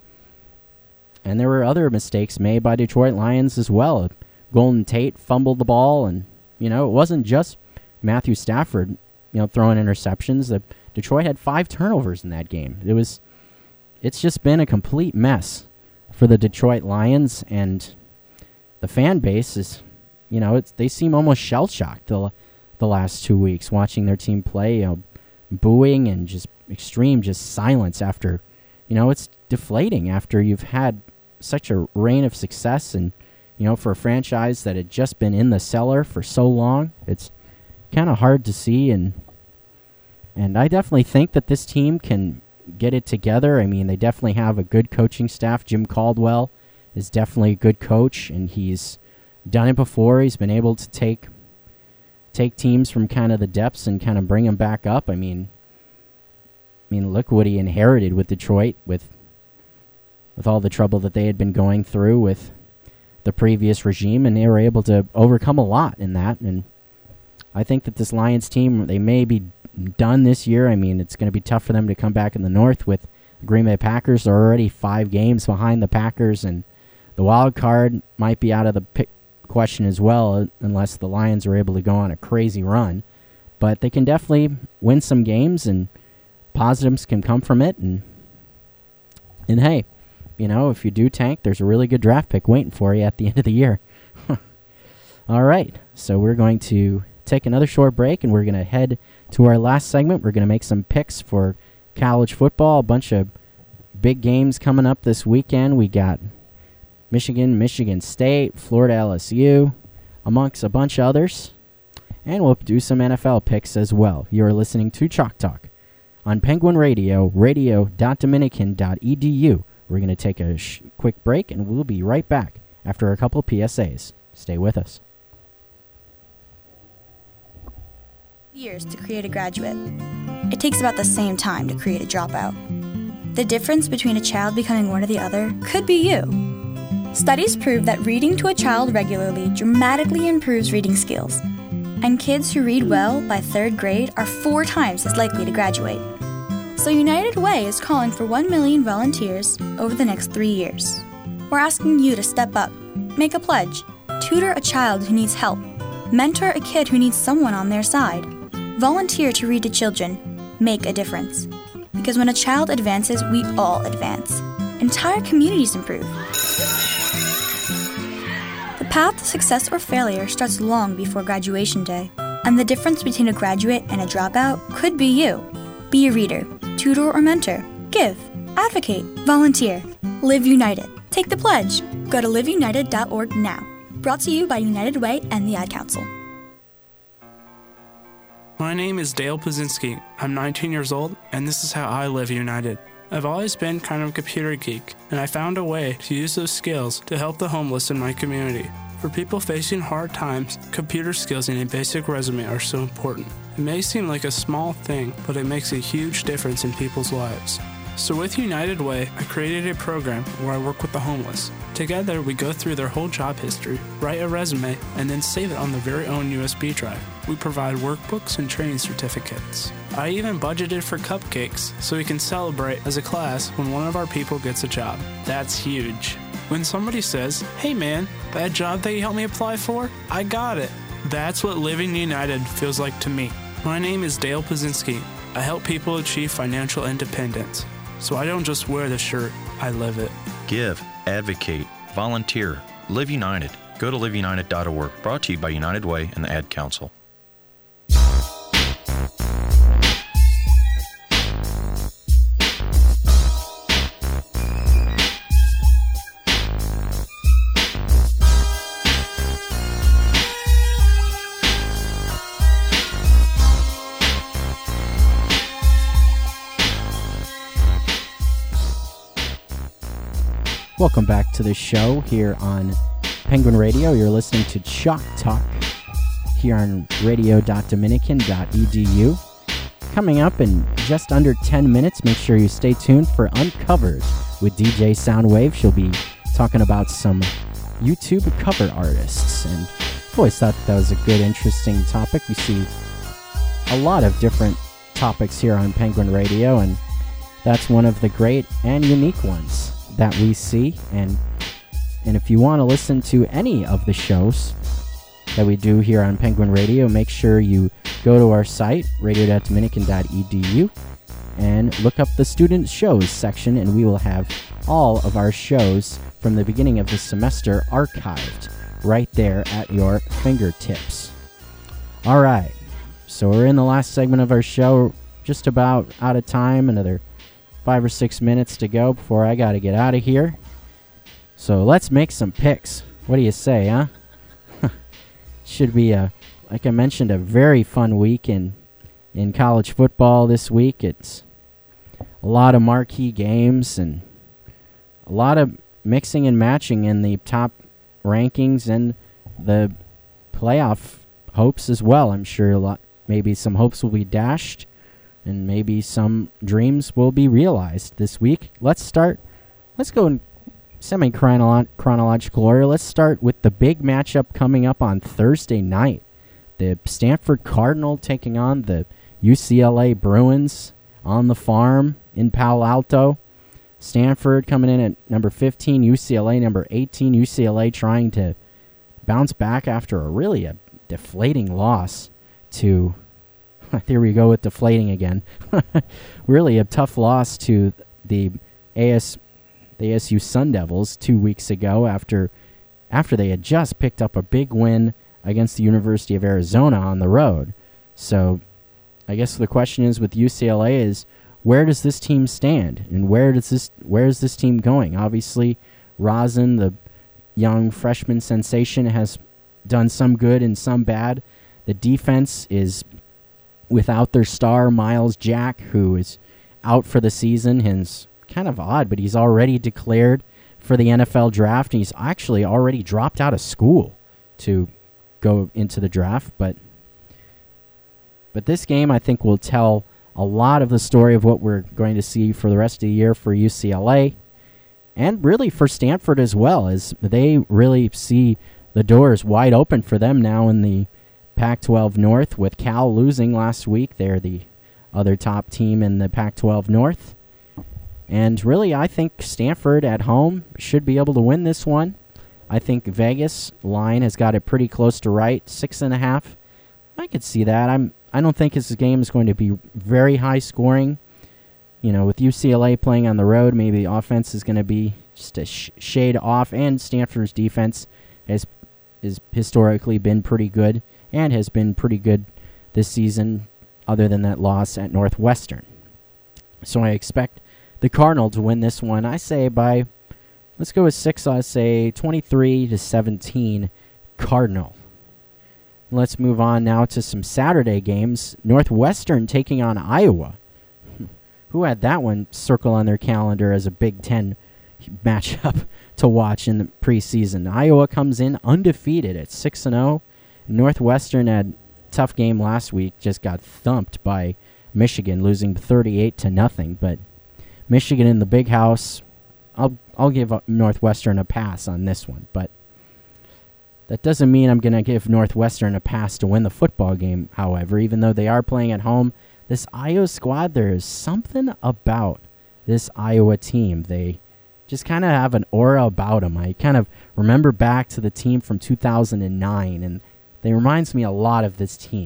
Speaker 8: and there were other mistakes made by Detroit Lions as well. Golden Tate fumbled the ball, and, you know, it wasn't just Matthew Stafford, you know, throwing interceptions. The Detroit had five turnovers in that game. It was, it's just been a complete mess for the Detroit Lions, and the fan base is, you know, it's, they seem almost shell-shocked the, the last two weeks watching their team play, you know, booing and just extreme just silence after, you know, it's deflating after you've had such a reign of success, and, you know, for a franchise that had just been in the cellar for so long, it's kind of hard to see, and and I definitely think that this team can get it together. I mean, they definitely have a good coaching staff. Jim Caldwell is definitely a good coach, and he's done it before. He's been able to take take teams from kind of the depths and kind of bring them back up. I mean, I mean, look what he inherited with Detroit, with with all the trouble that they had been going through with the previous regime, and they were able to overcome a lot in that. And I think that this Lions team, they may be done this year. I mean, it's going to be tough for them to come back in the North with the Green Bay Packers. They're already five games behind the Packers, and the wild card might be out of the pick question as well, unless the Lions are able to go on a crazy run. But they can definitely win some games, and positives can come from it. And and hey, you know, if you do tank, there's a really good draft pick waiting for you at the end of the year. All right, so we're going to take another short break, and we're going to head to our last segment. We're going to make some picks for college football. A bunch of big games coming up this weekend. We got Michigan, Michigan State, Florida L S U, amongst a bunch of others. And we'll do some N F L picks as well. You are listening to Chalk Talk on Penguin Radio, radio dot dominican dot e d u. We're going to take a sh- quick break, and we'll be right back after a couple P S As. Stay with us.
Speaker 16: Years to create a graduate. It takes about the same time to create a dropout. The difference between a child becoming one or the other could be you. Studies prove that reading to a child regularly dramatically improves reading skills, and kids who read well by third grade are four times as likely to graduate. So United Way is calling for one million volunteers over the next three years. We're asking you to step up, make a pledge, tutor a child who needs help, mentor a kid who needs someone on their side, volunteer to read to children, make a difference. Because when a child advances, we all advance. Entire communities improve. The path to success or failure starts long before graduation day, and the difference between a graduate and a dropout could be you. Be a reader, tutor or mentor, give, advocate, volunteer, live united. Take the pledge. Go to live united dot org now. Brought to you by United Way and the Ad Council.
Speaker 17: My name is Dale Pazinski. I'm nineteen years old, and this is how I live united. I've always been kind of a computer geek, and I found a way to use those skills to help the homeless in my community. For people facing hard times, computer skills and a basic resume are so important. It may seem like a small thing, but it makes a huge difference in people's lives. So with United Way, I created a program where I work with the homeless. Together, we go through their whole job history, write a resume, and then save it on their very own U S B drive. We provide workbooks and training certificates. I even budgeted for cupcakes so we can celebrate as a class when one of our people gets a job. That's huge. When somebody says, "Hey man, that job that you helped me apply for, I got it." That's what Living United feels like to me. My name is Dale Pazinski. I help people achieve financial independence. So I don't just wear the shirt, I live it.
Speaker 18: Give, advocate, volunteer, Live United. Go to live united dot org. Brought to you by United Way and the Ad Council.
Speaker 8: Welcome back to the show here on Penguin Radio. You're listening to Chalk Talk here on radio dot dominican dot e d u. Coming up in just under ten minutes, make sure you stay tuned for Uncovered with D J Soundwave. She'll be talking about some YouTube cover artists. And I've always thought that was a good, interesting topic. We see a lot of different topics here on Penguin Radio, and that's one of the great and unique ones that we see. And and if you want to listen to any of the shows that we do here on Penguin Radio, make sure you go to our site, radio dot dominican dot e d u, and look up the student shows section, and we will have all of our shows from the beginning of the semester archived right there at your fingertips. All right, so we're in the last segment of our show, just about out of time, another five or six minutes to go before I got to get out of here. So let's make some picks. What do you say, huh? Should be, a, like I mentioned, a very fun week in, in college football this week. It's a lot of marquee games and a lot of mixing and matching in the top rankings and the playoff hopes as well. I'm sure a lot, maybe some hopes will be dashed, and maybe some dreams will be realized this week. Let's start. Let's go in semi-chronological order. Let's start with the big matchup coming up on Thursday night. The Stanford Cardinal taking on the U C L A Bruins on the farm in Palo Alto. Stanford coming in at number fifteen, U C L A number eighteen. U C L A trying to bounce back after a really a deflating loss to... There we go with deflating again. Really a tough loss to the A S, the A S U Sun Devils two weeks ago after after they had just picked up a big win against the University of Arizona on the road. So I guess the question is with U C L A is, where does this team stand, and where does this where is this team going? Obviously, Rosen, the young freshman sensation, has done some good and some bad. The defense is without their star, Miles Jack, who is out for the season. And it's kind of odd, but he's already declared for the N F L draft, and he's actually already dropped out of school to go into the draft. But but this game, I think, will tell a lot of the story of what we're going to see for the rest of the year for U C L A, and really for Stanford as well, as they really see the doors wide open for them now in the Pac twelve North. With Cal losing last week, they're the other top team in the Pac twelve North. And really, I think Stanford at home should be able to win this one. I think Vegas line has got it pretty close to right, six and a half. I could see that. I'm. I don't think this game is going to be very high scoring. You know, with U C L A playing on the road, maybe the offense is going to be just a sh- shade off, and Stanford's defense has has historically been pretty good and has been pretty good this season, other than that loss at Northwestern. So I expect the Cardinal to win this one. I say by, let's go with six. I say twenty-three to seventeen, Cardinal. Let's move on now to some Saturday games. Northwestern taking on Iowa. Who had that one circle on their calendar as a Big Ten matchup to watch in the preseason? Iowa comes in undefeated at six and oh. Northwestern had a tough game last week, just got thumped by Michigan, losing thirty-eight to nothing. But Michigan in the big house, I'll I'll give Northwestern a pass on this one. But that doesn't mean I'm going to give Northwestern a pass to win the football game, however, even though they are playing at home. This Iowa squad, there is something about this Iowa team. They just kind of have an aura about them. I kind of remember back to the team from two thousand nine, and they reminds me a lot of this team.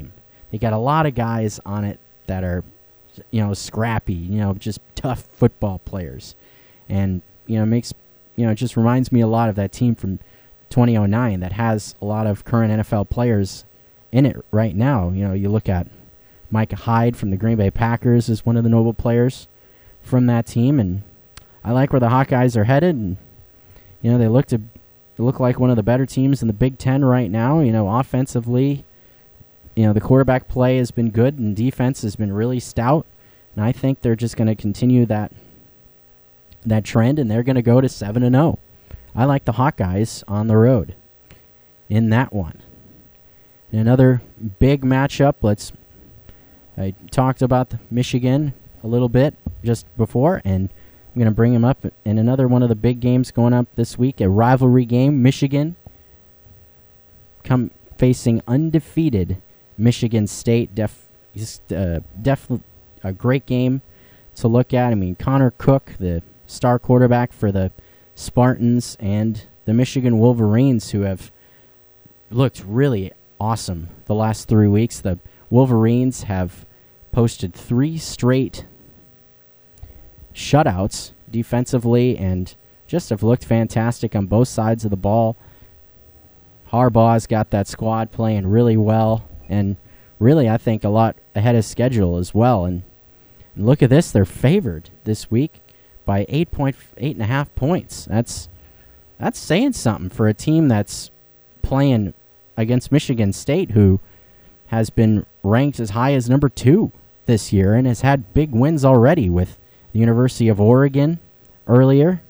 Speaker 8: You got a lot of guys on it that are, you know, scrappy, you know, just tough football players. And, you know, makes, you know, it just reminds me a lot of that team from twenty oh nine that has a lot of current N F L players in it right now. You know, you look at Micah Hyde from the Green Bay Packers is one of the notable players from that team, and I like where the Hawkeyes are headed. And you know, they look to look like one of the better teams in the Big Ten right now. You know, offensively, you know, the quarterback play has been good, and defense has been really stout. And I think they're just going to continue that that trend, and they're going to go to seven and zero. I like the Hawkeyes on the road in that one. And another big matchup. Let's. I talked about Michigan a little bit just before, and I'm going to bring him up in another one of the big games going up this week, a rivalry game. Michigan come facing undefeated Michigan State. Def, uh, def, a great game to look at. I mean, Connor Cook, the star quarterback for the Spartans, and the Michigan Wolverines, who have looked really awesome the last three weeks. The Wolverines have posted three straight shutouts defensively and just have looked fantastic on both sides of the ball. Harbaugh's got that squad playing really well, and really, I think, a lot ahead of schedule as well. And, and look at this, they're favored this week by eight point eight and a half points. That's that's saying something for a team that's playing against Michigan State, who has been ranked as high as number two this year and has had big wins already with the University of Oregon earlier.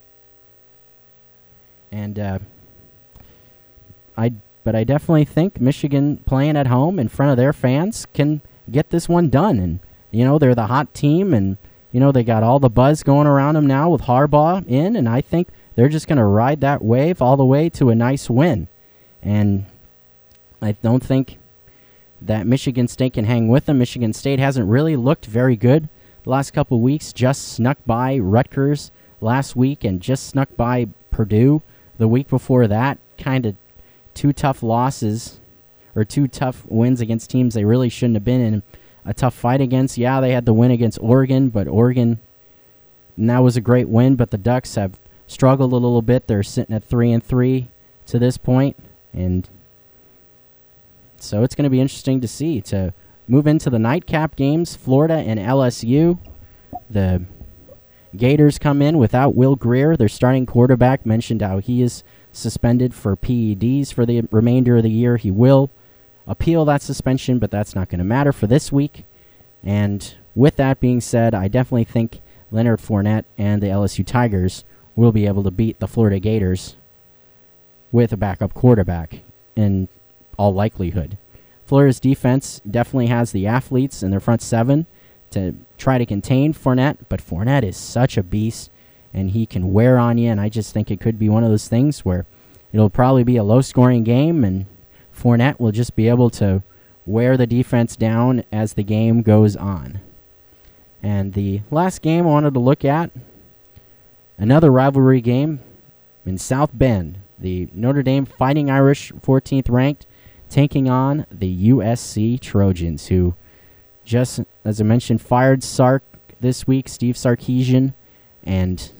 Speaker 8: And uh, I, but I definitely think Michigan playing at home in front of their fans can get this one done. And you know, they're the hot team, and you know, they got all the buzz going around them now with Harbaugh in, and I think they're just going to ride that wave all the way to a nice win. And I don't think that Michigan State can hang with them. Michigan State hasn't really looked very good the last couple of weeks. Just snuck by Rutgers last week and just snuck by Purdue the week before that. Kind of two tough losses, or two tough wins against teams they really shouldn't have been in a tough fight against. Yeah, they had the win against Oregon, but Oregon, and that was a great win, but the Ducks have struggled a little bit. They're sitting at three and three to this point, and so it's going to be interesting to see. To move into the nightcap games, Florida and L S U. The Gators come in without Will Grier. Their starting quarterback mentioned how he is suspended for P E Ds for the remainder of the year. He will appeal that suspension, but that's not going to matter for this week. And with that being said, I definitely think Leonard Fournette and the L S U Tigers will be able to beat the Florida Gators with a backup quarterback in all likelihood. Florida's defense definitely has the athletes in their front seven to try to contain Fournette, but Fournette is such a beast, and he can wear on you, and I just think it could be one of those things where it'll probably be a low-scoring game, and Fournette will just be able to wear the defense down as the game goes on. And the last game I wanted to look at, another rivalry game in South Bend. The Notre Dame Fighting Irish, fourteenth ranked, taking on the U S C Trojans, who just, as I mentioned, fired Sark this week, Steve Sarkisian, and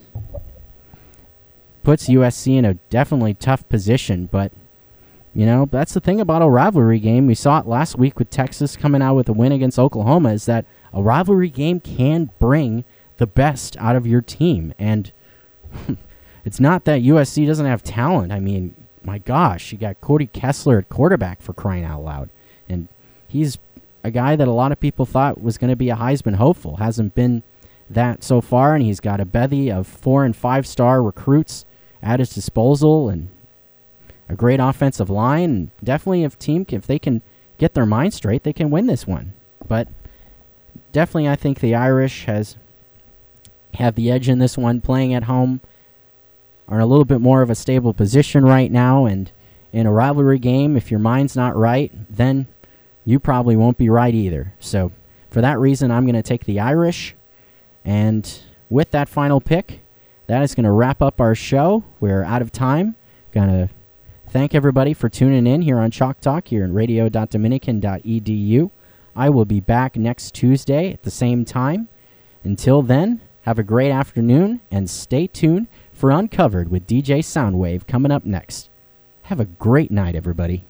Speaker 8: puts U S C in a definitely tough position. But, you know, that's the thing about a rivalry game. We saw it last week with Texas coming out with a win against Oklahoma, is that a rivalry game can bring the best out of your team. And it's not that U S C doesn't have talent. I mean, my gosh, you got Cody Kessler at quarterback, for crying out loud. And he's a guy that a lot of people thought was going to be a Heisman hopeful. Hasn't been that so far, and he's got a bevy of four- and five-star recruits at his disposal and a great offensive line. And definitely, if team, if they can get their mind straight, they can win this one. But definitely, I think the Irish has have the edge in this one, playing at home, are in a little bit more of a stable position right now, and in a rivalry game, if your mind's not right, then you probably won't be right either. So for that reason, I'm going to take the Irish, and with that final pick, that is going to wrap up our show. We're out of time. Going to thank everybody for tuning in here on Chalk Talk here at radio dot dominican dot e d u. I will be back next Tuesday at the same time. Until then, have a great afternoon and stay tuned for Uncovered with D J Soundwave coming up next. Have a great night, everybody.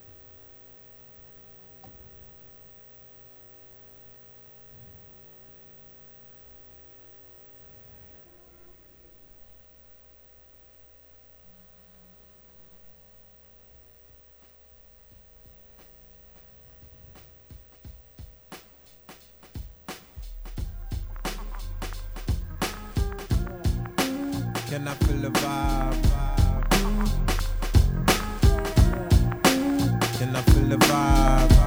Speaker 19: Can I feel the vibe? Can I feel the vibe?